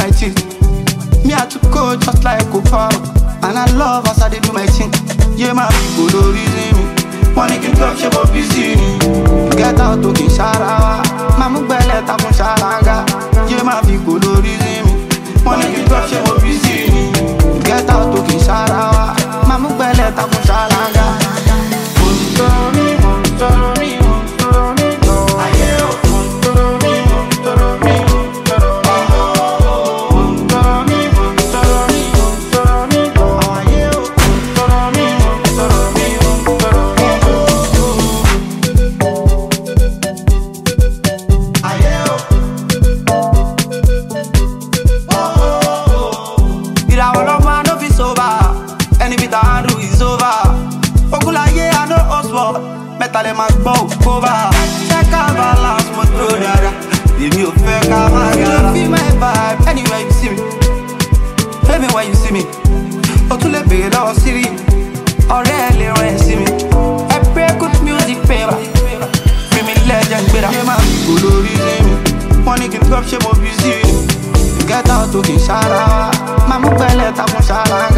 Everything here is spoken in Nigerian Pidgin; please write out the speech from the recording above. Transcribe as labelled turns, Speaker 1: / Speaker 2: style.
Speaker 1: my teeth. Me I to go just like Opa, and I love as I dey do my thing. Yeah, my people don't reason me. Money can drop shape up busy. Get out to Kinshara, Mamu Bele Tapun Shalaga. Yeah, my people don't reason me. Money can drop shape up busy. Get out to Kinshara, Mamu Bele Tapun Shalaga. Metal in my boat, cover. Check out balance, my throat, dada. Leave me a fair car, you don't feel my vibe anywhere you see me. Everywhere you see me. Oh, to let me know, city. Or rarely when you see me. I play good music, paper. Feel me legend, better. Yeah, my people don't reason me. Money can drop shape of busy. Get out to Kinshara. Mamu Bele Tapun Shalaga.